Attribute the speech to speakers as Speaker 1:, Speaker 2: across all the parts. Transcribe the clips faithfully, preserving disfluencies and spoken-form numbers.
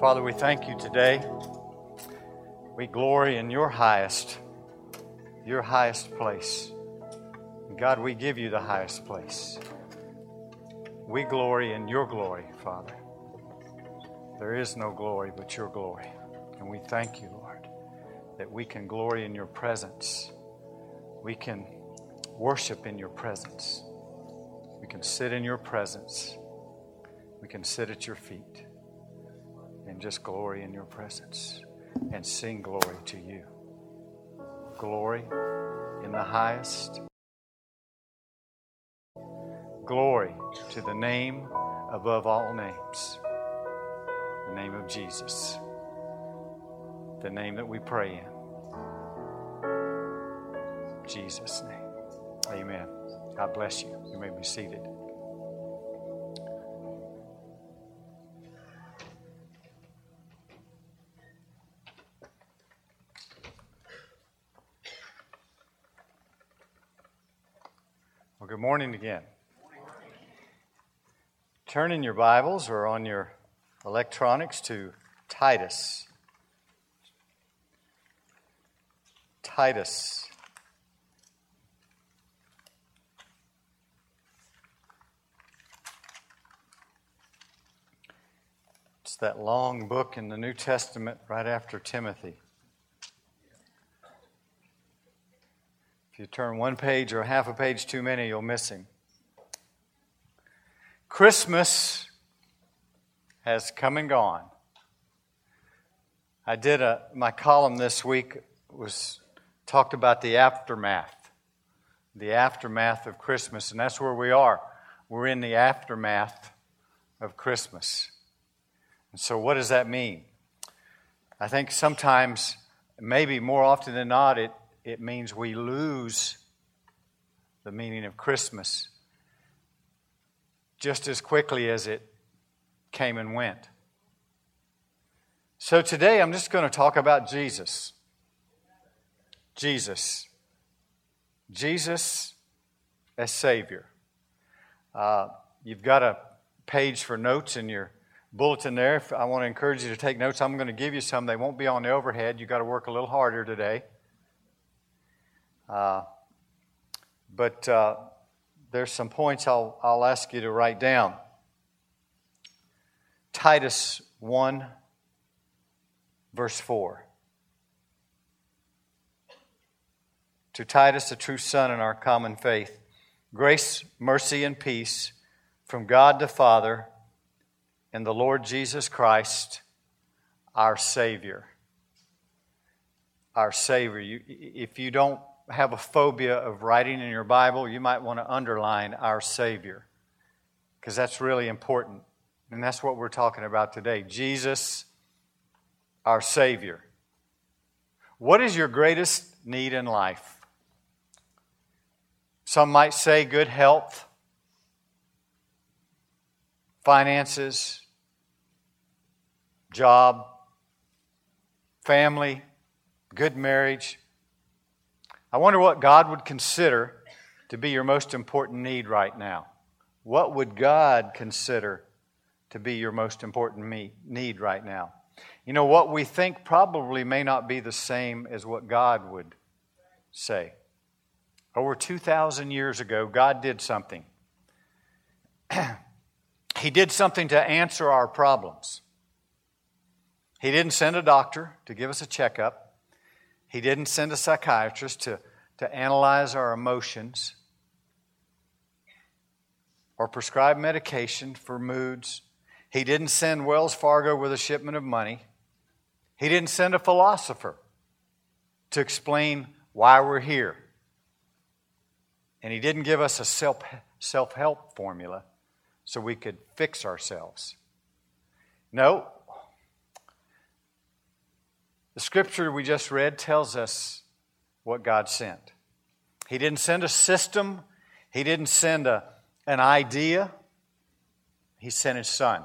Speaker 1: Father, we thank you today. We glory in your highest, your highest place. God, we give you the highest place. We glory in your glory, Father. There is no glory but your glory. And we thank you, Lord, that we can glory in your presence. We can worship in your presence. We can sit in your presence. We can sit at your feet and just glory in your presence and sing glory to you. Glory in the highest. Glory to the name above all names, the name of Jesus, the name that we pray in. Jesus' name. Amen. God bless you. You may be seated. Well, good morning again. Turn in your Bibles or on your electronics to Titus. Titus. It's that long book in the New Testament right after Timothy. If you turn one page or half a page too many, you'll miss him. Christmas has come and gone. I did a my column this week was talked about the aftermath, the aftermath of Christmas, and that's where we are. We're in the aftermath of Christmas. And so what does that mean? I think sometimes, maybe more often than not, it, it means we lose the meaning of Christmas just as quickly as it came and went. So today I'm just going to talk about Jesus. Jesus. Jesus as Savior. Uh, you've got a page for notes in your bulletin there. If I want to encourage you to take notes. I'm going to give you some. They won't be on the overhead. You've got to work a little harder today. Uh, but uh, there's some points I'll, I'll ask you to write down. Titus one, verse four. To Titus, a true son in our common faith, grace, mercy, and peace from God the Father and the Lord Jesus Christ, our Savior. Our Savior. You, if you don't have a phobia of writing in your Bible, you might want to underline our Savior, because that's really important. And that's what we're talking about today. Jesus, our Savior. What is your greatest need in life? Some might say good health, finances, job, family, good marriage. I wonder what God would consider to be your most important need right now. What would God consider to be your most important need right now? You know, what we think probably may not be the same as what God would say. Over two thousand years ago, God did something. He did something to answer our problems. He didn't send a doctor to give us a checkup. He didn't send a psychiatrist to, to analyze our emotions or prescribe medication for moods. He didn't send Wells Fargo with a shipment of money. He didn't send a philosopher to explain why we're here. And He didn't give us a self, self-help formula so we could fix ourselves. No. The scripture we just read tells us what God sent. He didn't send a system. He didn't send a, an idea. He sent His Son.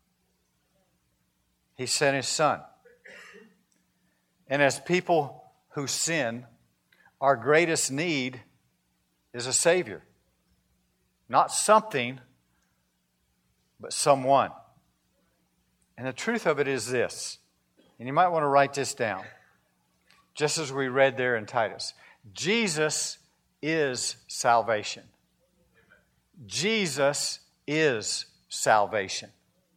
Speaker 1: He sent His Son. And as people who sin, our greatest need is a Savior. Not something, but someone. And the truth of it is this, and you might want to write this down, just as we read there in Titus. Jesus is salvation. Jesus is salvation.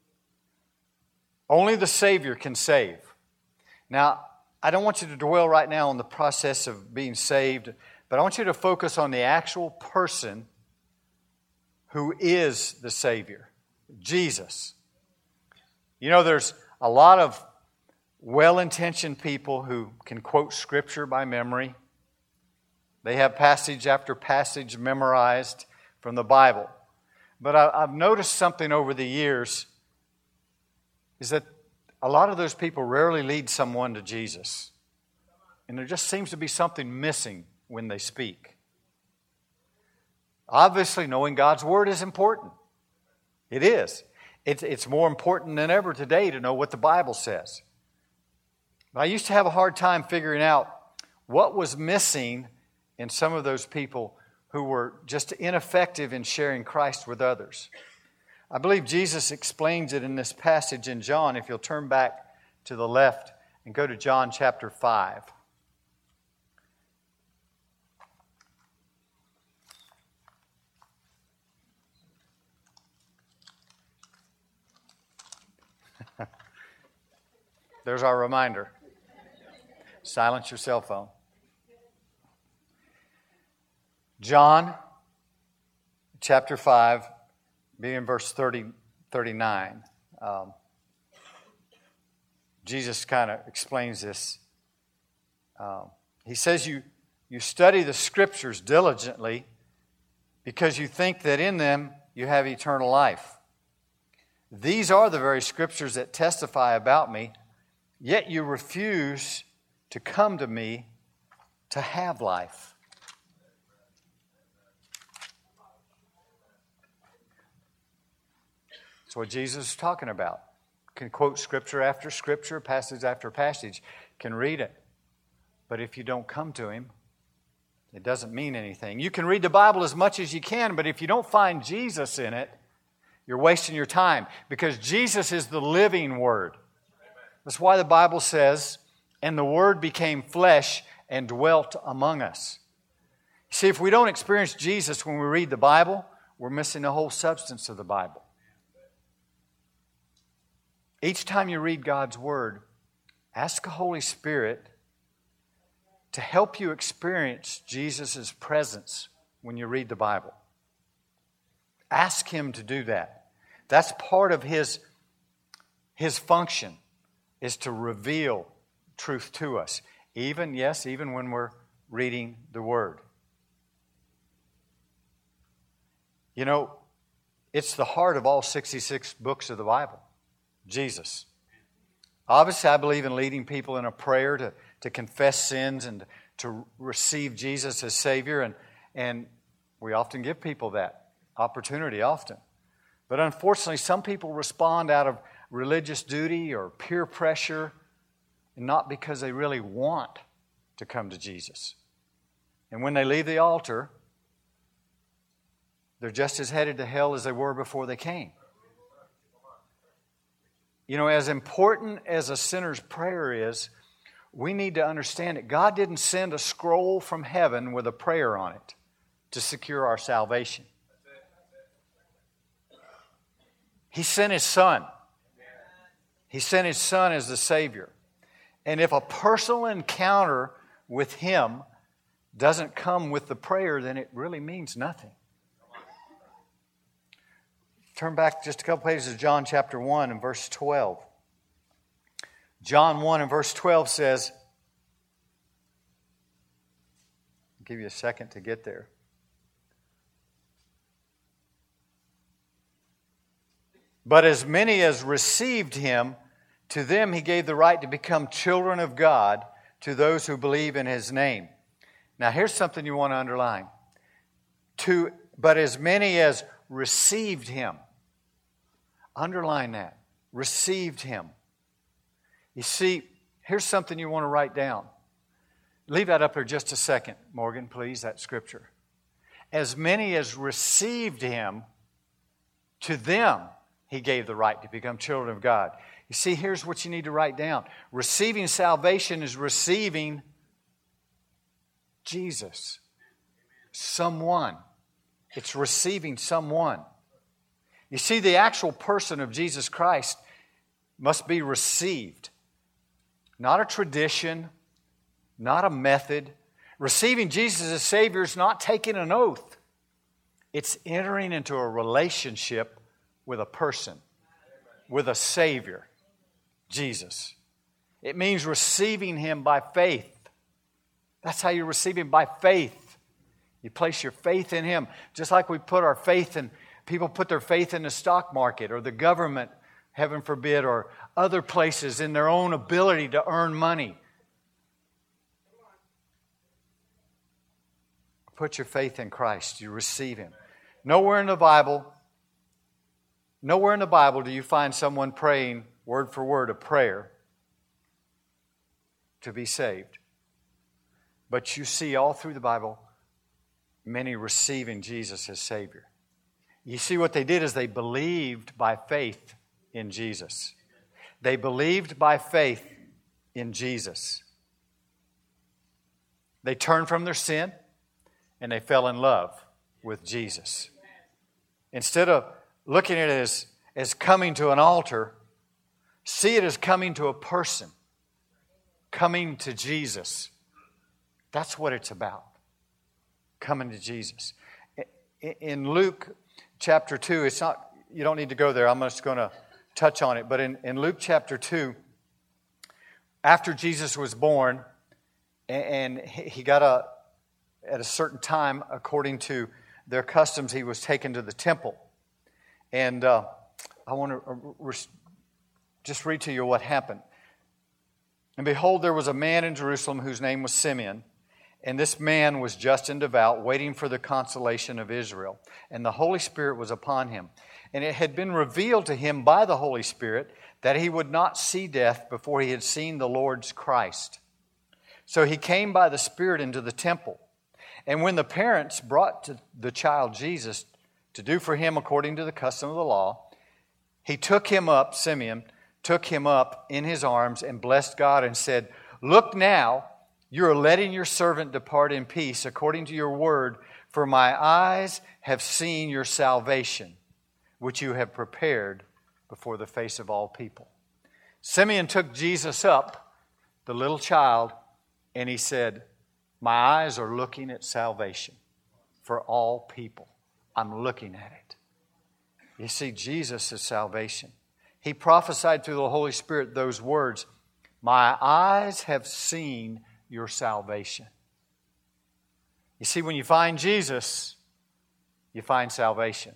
Speaker 1: Only the Savior can save. Now, I don't want you to dwell right now on the process of being saved, but I want you to focus on the actual person who is the Savior, Jesus. You know, there's a lot of well-intentioned people who can quote Scripture by memory. They have passage after passage memorized from the Bible. But I, I've noticed something over the years is that a lot of those people rarely lead someone to Jesus. And there just seems to be something missing when they speak. Obviously, knowing God's Word is important. It is. It's, it's more important than ever today to know what the Bible says. But I used to have a hard time figuring out what was missing in some of those people who were just ineffective in sharing Christ with others. I believe Jesus explains it in this passage in John. If you'll turn back to the left and go to John chapter five. There's our reminder. Silence your cell phone. John chapter five, beginning in verse thirty, thirty-nine. Um, Jesus kind of explains this. Um, he says, you, you study the Scriptures diligently because you think that in them you have eternal life. These are the very Scriptures that testify about me, yet you refuse to come to me to have life. That's what Jesus is talking about. Can quote Scripture after Scripture, passage after passage, can read it. But if you don't come to Him, it doesn't mean anything. You can read the Bible as much as you can, but if you don't find Jesus in it, you're wasting your time, because Jesus is the living Word. That's why the Bible says, and the Word became flesh and dwelt among us. See, if we don't experience Jesus when we read the Bible, we're missing the whole substance of the Bible. Each time you read God's Word, ask the Holy Spirit to help you experience Jesus' presence when you read the Bible. Ask Him to do that. That's part of His, His function, is to reveal truth to us. Even, yes, even when we're reading the Word. You know, it's the heart of all sixty-six books of the Bible. Jesus. Obviously, I believe in leading people in a prayer to, to confess sins and to receive Jesus as Savior. And, and we often give people that opportunity often. But unfortunately, some people respond out of religious duty or peer pressure, and not because they really want to come to Jesus. And when they leave the altar, they're just as headed to hell as they were before they came. You know, as important as a sinner's prayer is, we need to understand that God didn't send a scroll from heaven with a prayer on it to secure our salvation. He sent His Son. He sent His Son as the Savior. And if a personal encounter with Him doesn't come with the prayer, then it really means nothing. Turn back just a couple pages to John chapter one and verse twelve. John one and verse twelve says, I'll give you a second to get there. But as many as received Him, to them He gave the right to become children of God, to those who believe in His name. Now here's something you want to underline. To, but as many as received Him. Underline that. Received Him. You see, here's something you want to write down. Leave that up there just a second, Morgan, please, that scripture. As many as received Him, to them He gave the right to become children of God. You see, here's what you need to write down. Receiving salvation is receiving Jesus. Someone. It's receiving someone. You see, the actual person of Jesus Christ must be received. Not a tradition, not a method. Receiving Jesus as Savior is not taking an oath. It's entering into a relationship with a person, with a Savior, Jesus. It means receiving Him by faith. That's how you receive Him, by faith. You place your faith in Him. Just like we put our faith in, people put their faith in the stock market or the government, heaven forbid, or other places in their own ability to earn money. Put your faith in Christ. You receive Him. Nowhere in the Bible, nowhere in the Bible do you find someone praying word for word a prayer to be saved. But you see all through the Bible many receiving Jesus as Savior. You see, what they did is they believed by faith in Jesus. They believed by faith in Jesus. They turned from their sin and they fell in love with Jesus. Instead of looking at it as, as coming to an altar, see it as coming to a person, coming to Jesus. That's what it's about, coming to Jesus. In Luke chapter two, it's not, you don't need to go there, I'm just going to touch on it. But in, in Luke chapter two, after Jesus was born, and, and he got a, at a certain time, according to their customs, he was taken to the temple. And uh, I want to re- just read to you what happened. And behold, there was a man in Jerusalem whose name was Simeon. And this man was just and devout, waiting for the consolation of Israel. And the Holy Spirit was upon him. And it had been revealed to him by the Holy Spirit that he would not see death before he had seen the Lord's Christ. So he came by the Spirit into the temple. And when the parents brought to the child Jesus to do for him according to the custom of the law, he took him up, Simeon, took him up in his arms and blessed God and said, "Look now, you are letting your servant depart in peace according to your word, for my eyes have seen your salvation, which you have prepared before the face of all people." Simeon took Jesus up, the little child, and he said, "My eyes are looking at salvation for all people. I'm looking at it." You see, Jesus is salvation. He prophesied through the Holy Spirit those words, "My eyes have seen your salvation." You see, when you find Jesus, you find salvation.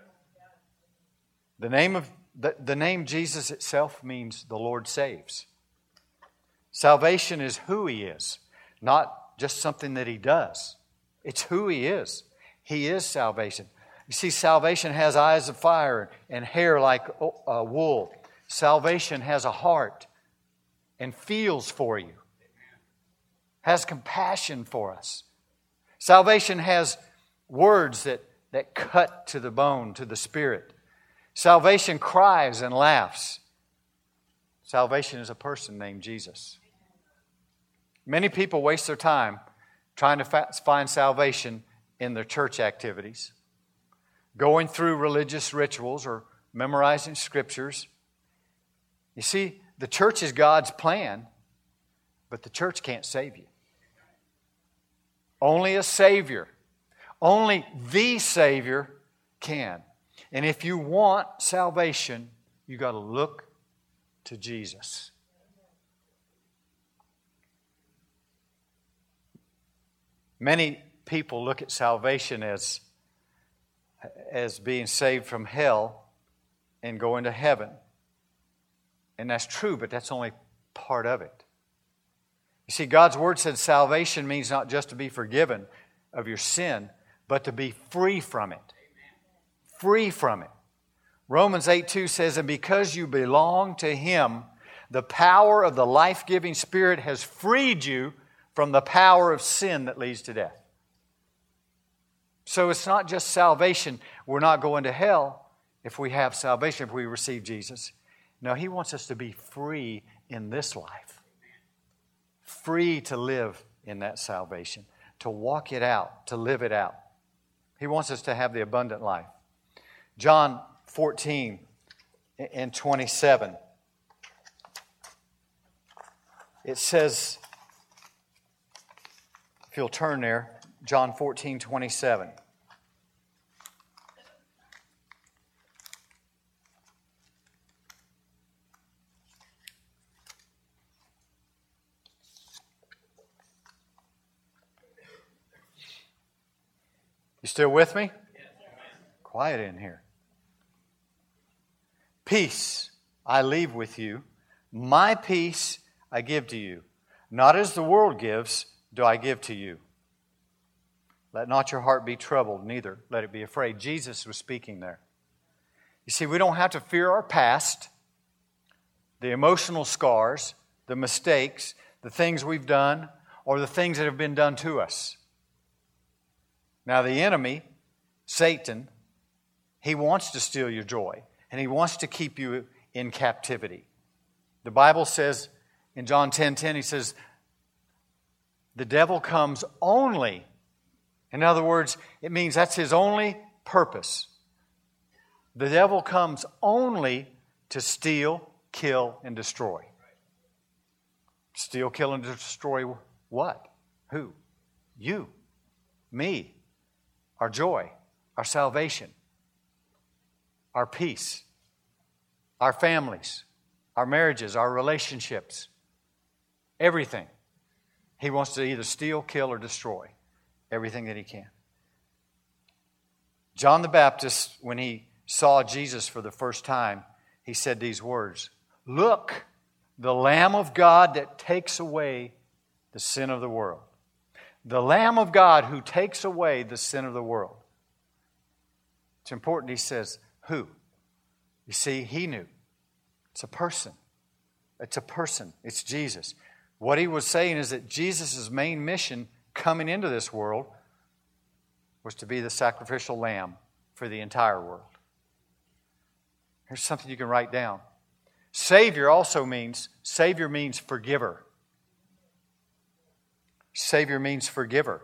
Speaker 1: The name of the, the name Jesus itself means the Lord saves. Salvation is who He is, not just something that He does. It's who He is. He is salvation. You see, salvation has eyes of fire and hair like uh, wool. Salvation has a heart and feels for you. Has compassion for us. Salvation has words that, that cut to the bone, to the spirit. Salvation cries and laughs. Salvation is a person named Jesus. Many people waste their time trying to fa- find salvation in their church activities, going through religious rituals or memorizing scriptures. You see, the church is God's plan, but the church can't save you. Only a Savior, only the Savior can. And if you want salvation, you got to look to Jesus. Many people look at salvation as, as being saved from hell and going to heaven. And that's true, but that's only part of it. You see, God's Word said salvation means not just to be forgiven of your sin, but to be free from it. Free from it. Romans eight two says, "And because you belong to Him, the power of the life-giving Spirit has freed you from the power of sin that leads to death." So it's not just salvation. We're not going to hell if we have salvation, if we receive Jesus. No, He wants us to be free in this life. Free to live in that salvation. To walk it out. To live it out. He wants us to have the abundant life. John fourteen and twenty-seven. It says, if you'll turn there, John fourteen, twenty-seven. You still with me? Quiet in here. Peace I leave with you. My peace I give to you. Not as the world gives, do I give to you. Let not your heart be troubled, neither let it be afraid. Jesus was speaking there. You see, we don't have to fear our past, the emotional scars, the mistakes, the things we've done, or the things that have been done to us. Now, the enemy, Satan, he wants to steal your joy, and he wants to keep you in captivity. The Bible says in John ten ten, he says, the devil comes only. In other words, it means that's his only purpose. The devil comes only to steal, kill, and destroy. Steal, kill, and destroy what? Who? You. Me. Our joy. Our salvation. Our peace. Our families. Our marriages. Our relationships. Everything. He wants to either steal, kill, or destroy everything that he can. John the Baptist, when he saw Jesus for the first time, he said these words, "Look, the Lamb of God that takes away the sin of the world." The Lamb of God who takes away the sin of the world. It's important he says, who? You see, he knew. It's a person. It's a person. It's Jesus. What he was saying is that Jesus' main mission coming into this world was to be the sacrificial lamb for the entire world. Here's something you can write down. Savior also means, Savior means forgiver. Savior means forgiver.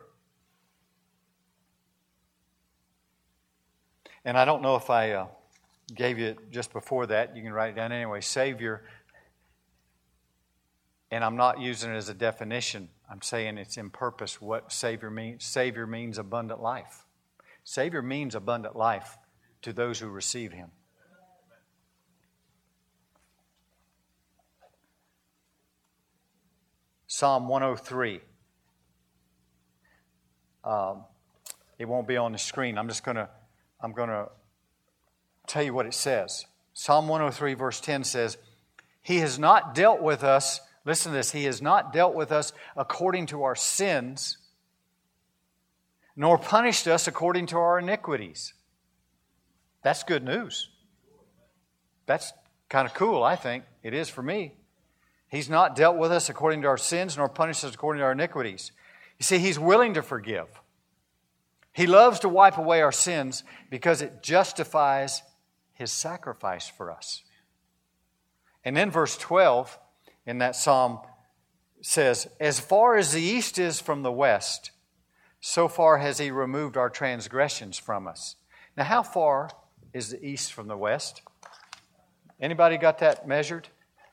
Speaker 1: And I don't know if I uh, gave you it just before that. You can write it down anyway. Savior, and I'm not using it as a definition. I'm saying it's in purpose what Savior means. Savior means abundant life. Savior means abundant life to those who receive Him. Psalm one oh three. Um, it won't be on the screen. I'm just going to I'm going to tell you what it says. Psalm one oh three verse ten says, He has not dealt with us, listen to this, He has not dealt with us according to our sins, nor punished us according to our iniquities. That's good news. That's kind of cool, I think. It is for me. He's not dealt with us according to our sins, nor punished us according to our iniquities. You see, He's willing to forgive. He loves to wipe away our sins because it justifies His sacrifice for us. And then verse twelve in that psalm says, As far as the east is from the west, so far has He removed our transgressions from us. Now, how far is the east from the west? Anybody got that measured?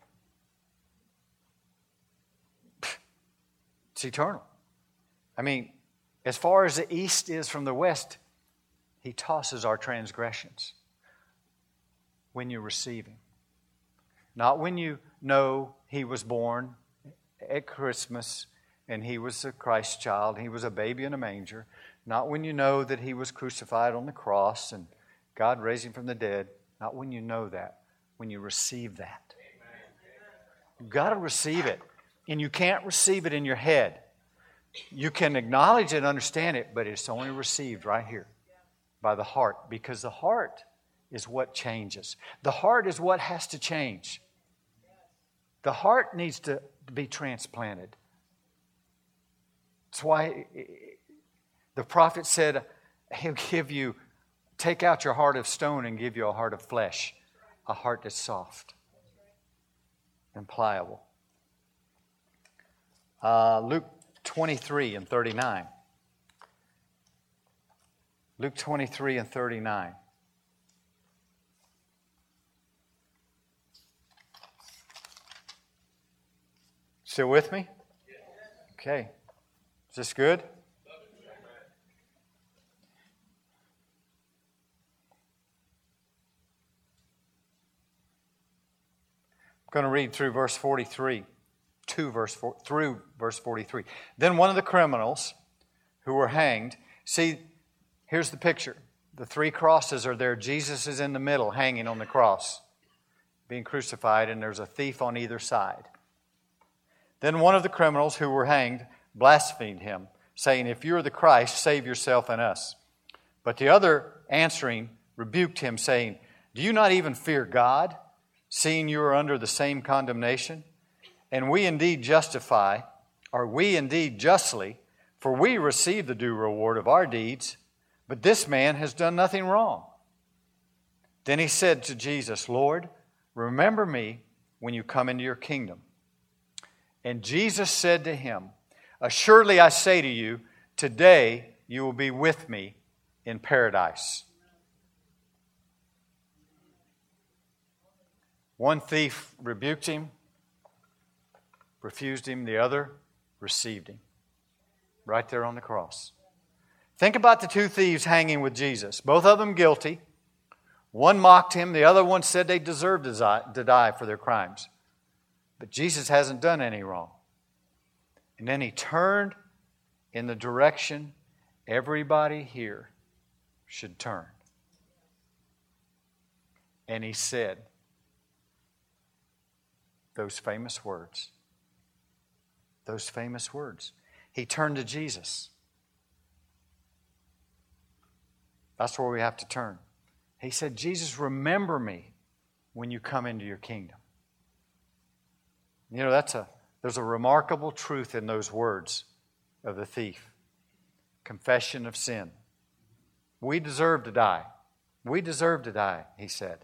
Speaker 1: It's eternal. I mean, as far as the east is from the west, He tosses our transgressions when you receive Him. Not when you know He was born at Christmas and He was a Christ child, He was a baby in a manger. Not when you know that He was crucified on the cross and God raised Him from the dead. Not when you know that, when you receive that. You've got to receive it. And you can't receive it in your head. You can acknowledge it and understand it, but it's only received right here by the heart, because the heart is what changes. The heart is what has to change. The heart needs to be transplanted. That's why the prophet said, He'll give you, take out your heart of stone and give you a heart of flesh, a heart that's soft. and pliable. Uh, Luke twenty-three and thirty-nine. Luke twenty-three and thirty-nine. Still with me? Okay. Is this good? I'm going to read through verse forty-three, to verse four, through verse forty-three. Then one of the criminals who were hanged, see, here's the picture. The three crosses are there. Jesus is in the middle, hanging on the cross, being crucified, and there's a thief on either side. Then one of the criminals who were hanged blasphemed him, saying, "If you are the Christ, save yourself and us." But the other, answering, rebuked him, saying, "Do you not even fear God, seeing you are under the same condemnation? And we indeed justify, or we indeed justly, for we receive the due reward of our deeds, but this man has done nothing wrong." Then he said to Jesus, "Lord, remember me when you come into your kingdom." And Jesus said to him, "Assuredly I say to you, today you will be with me in paradise." One thief rebuked him, refused him. The other received him. Right there on the cross. Think about the two thieves hanging with Jesus. Both of them guilty. One mocked him. The other one said they deserved to die for their crimes. But Jesus hasn't done any wrong. And then he turned in the direction everybody here should turn. And he said those famous words. Those famous words. He turned to Jesus. That's where we have to turn. He said, "Jesus, remember me when you come into your kingdom." You know, that's a there's a remarkable truth in those words of the thief. Confession of sin. We deserve to die. We deserve to die, he said.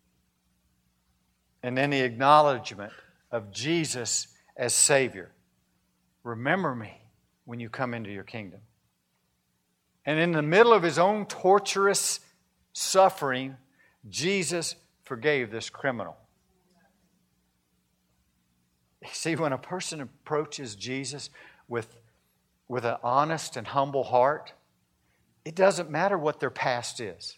Speaker 1: And then the acknowledgement of Jesus as Savior. Remember me when you come into your kingdom. And in the middle of his own torturous suffering, Jesus forgave this criminal. See, when a person approaches Jesus with, with an honest and humble heart, it doesn't matter what their past is.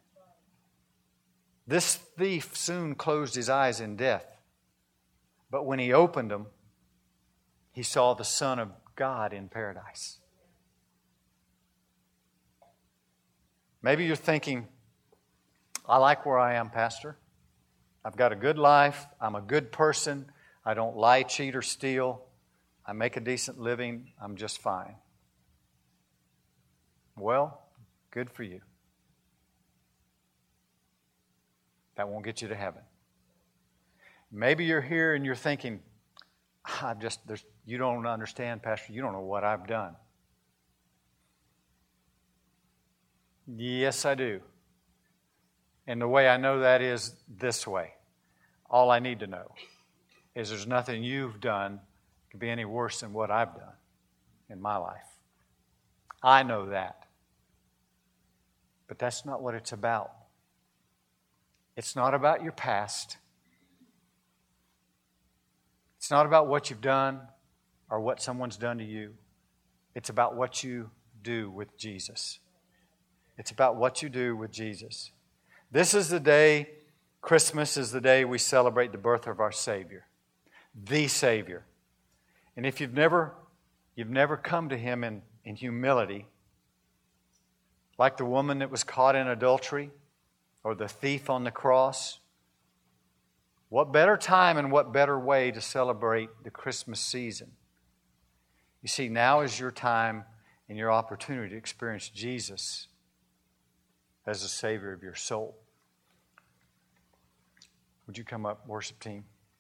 Speaker 1: This thief soon closed his eyes in death. But when he opened them, he saw the Son of God in paradise. Maybe you're thinking, "I like where I am, Pastor. I've got a good life. I'm a good person. I don't lie, cheat, or steal. I make a decent living. I'm just fine." Well, good for you. That won't get you to heaven. Maybe you're here and you're thinking, "I'm just, there's, you don't understand, Pastor. You don't know what I've done." Yes, I do. And the way I know that is this way. All I need to know is there's nothing you've done that could be any worse than what I've done in my life. I know that. But that's not what it's about. It's not about your past. It's not about what you've done or what someone's done to you. It's about what you do with Jesus. It's about what you do with Jesus. This is the day, Christmas is the day we celebrate the birth of our Savior. The Savior. And if you've never, you've never come to Him in, in humility, like the woman that was caught in adultery or the thief on the cross, what better time and what better way to celebrate the Christmas season? You see, now is your time and your opportunity to experience Jesus as the Savior of your soul. Would you come up, worship team?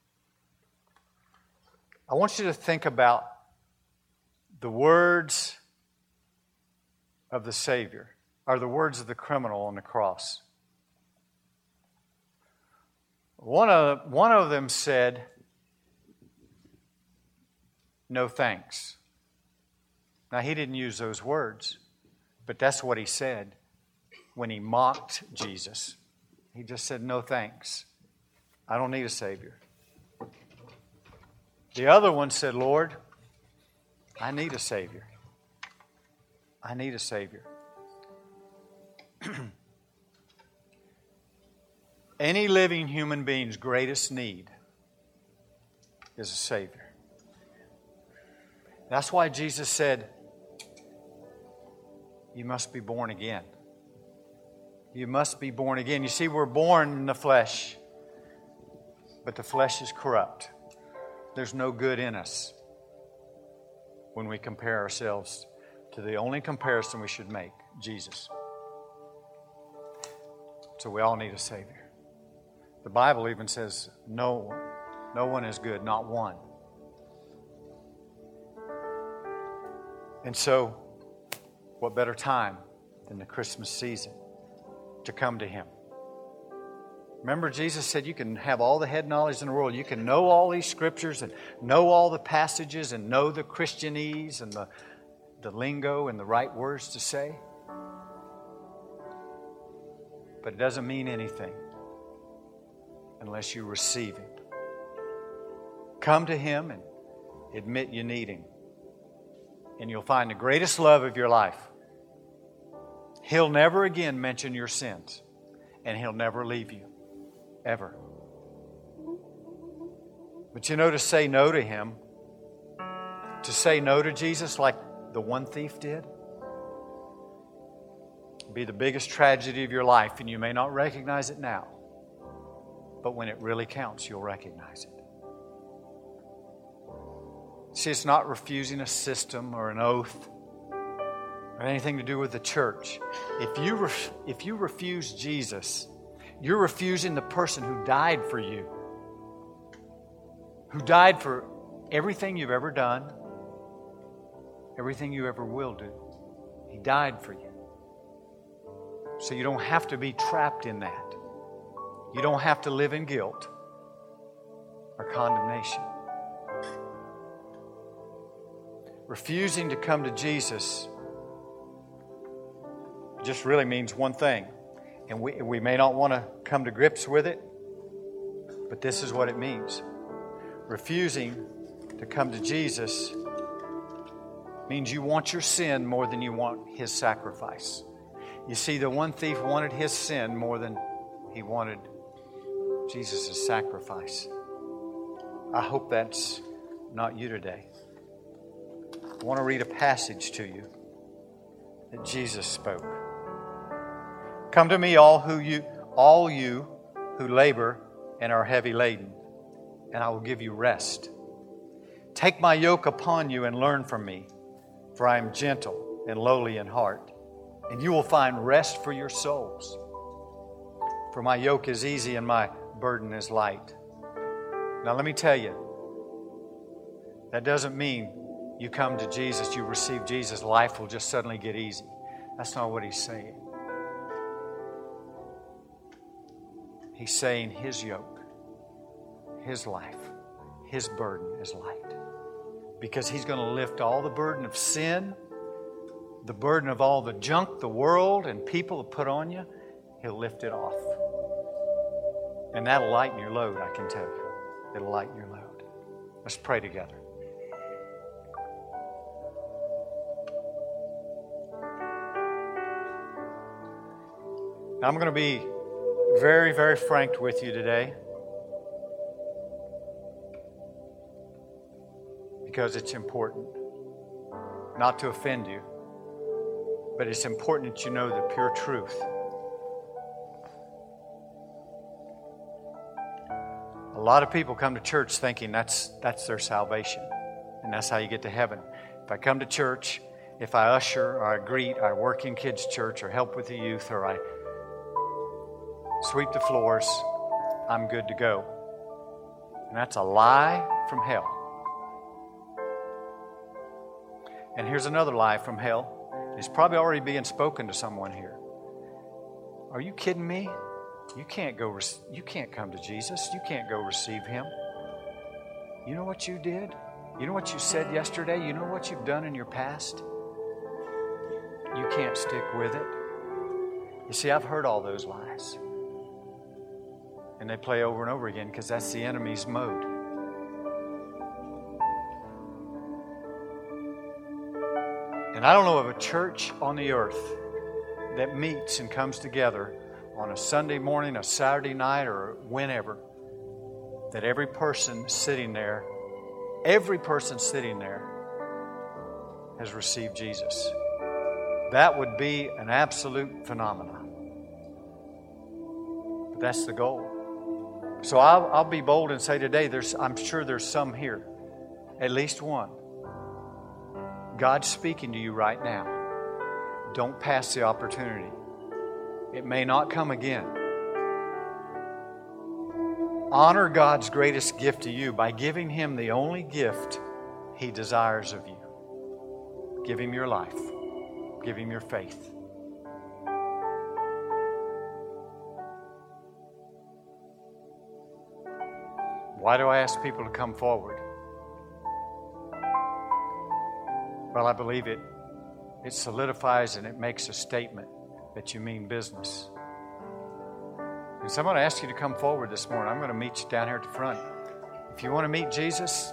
Speaker 1: I want you to think about the words of the Savior, or the words of the criminal on the cross. One of, one of them said, no thanks. Now, he didn't use those words, but that's what he said when he mocked Jesus. He just said, no thanks. I don't need a Savior. The other one said, Lord, I need a Savior. I need a Savior. Any living human being's greatest need is a Savior. That's why Jesus said, you must be born again. You must be born again. You see, we're born in the flesh, but the flesh is corrupt. There's no good in us when we compare ourselves to the only comparison we should make, Jesus. So we all need a Savior. The Bible even says no one, no one is good, not one. And so, what better time than the Christmas season to come to Him? Remember, Jesus said you can have all the head knowledge in the world. You can know all these scriptures and know all the passages and know the Christianese and the, the lingo and the right words to say. But it doesn't mean anything unless you receive Him. Come to Him and admit you need Him. And you'll find the greatest love of your life. He'll never again mention your sins. And He'll never leave you. Ever. But you know, to say no to Him, to say no to Jesus like the one thief did, be the biggest tragedy of your life, and you may not recognize it now. But when it really counts, you'll recognize it. See, it's not refusing a system or an oath or anything to do with the church. If you ref- if you refuse Jesus, you're refusing the person who died for you, who died for everything you've ever done, everything you ever will do. He died for you. So you don't have to be trapped in that. You don't have to live in guilt or condemnation. Refusing to come to Jesus just really means one thing. And we, we may not want to come to grips with it, but this is what it means. Refusing to come to Jesus means you want your sin more than you want His sacrifice. You see, the one thief wanted his sin more than he wanted Jesus' sacrifice. I hope that's not you today. I want to read a passage to you that Jesus spoke. Come to me, all who you, all you who labor and are heavy laden, and I will give you rest. Take my yoke upon you and learn from me, for I am gentle and lowly in heart, and you will find rest for your souls. For my yoke is easy and my burden is light. Now let me tell you, that doesn't mean you come to Jesus, you receive Jesus, life will just suddenly get easy. That's not what He's saying. He's saying His yoke, His life, His burden is light. Because He's going to lift all the burden of sin, the burden of all the junk the world and people have put on you. He'll lift it off. And that'll lighten your load, I can tell you. It'll lighten your load. Let's pray together. Now, I'm going to be very, very frank with you today, because it's important. Not to offend you, but it's important that you know the pure truth. A lot of people come to church thinking that's that's their salvation, and that's how you get to heaven. If I come to church, if I usher or I greet, or I work in kids' church or help with the youth or I sweep the floors, I'm good to go. And that's a lie from hell. And here's another lie from hell. It's probably already being spoken to someone here. Are you kidding me? You can't go. You can't come to Jesus. You can't go receive Him. You know what you did? You know what you said yesterday? You know what you've done in your past? You can't stick with it. You see, I've heard all those lies. And they play over and over again because that's the enemy's mode. And I don't know of a church on the earth that meets and comes together on a Sunday morning, a Saturday night, or whenever, that every person sitting there, every person sitting there has received Jesus. That would be an absolute phenomenon. But that's the goal. So I'll, I'll be bold and say today, there's, I'm sure there's some here, at least one. God's speaking to you right now. Don't pass the opportunity. It may not come again. Honor God's greatest gift to you by giving Him the only gift He desires of you. Give Him your life. Give Him your faith. Why do I ask people to come forward? Well, I believe it, it solidifies and it makes a statement that you mean business. And so I'm going to ask you to come forward this morning. I'm going to meet you down here at the front. If you want to meet Jesus,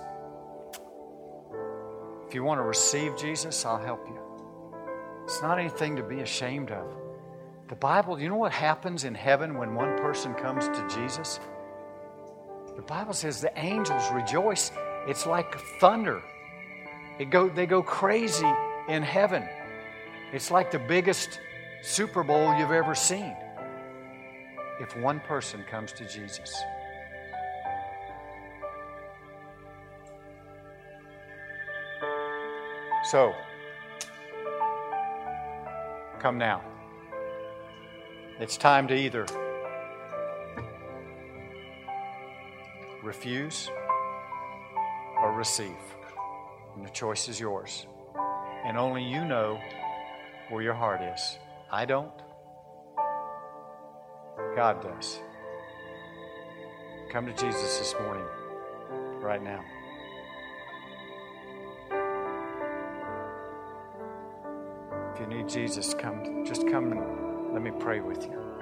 Speaker 1: if you want to receive Jesus, I'll help you. It's not anything to be ashamed of. The Bible, you know what happens in heaven when one person comes to Jesus? The Bible says the angels rejoice. It's like thunder. It go, they go crazy in heaven. It's like the biggest Super Bowl you've ever seen. If one person comes to Jesus. So, come now. It's time to either refuse or receive. And the choice is yours. And only you know where your heart is. I don't. God does. Come to Jesus this morning, right now. If you need Jesus, come. Just come and let me pray with you.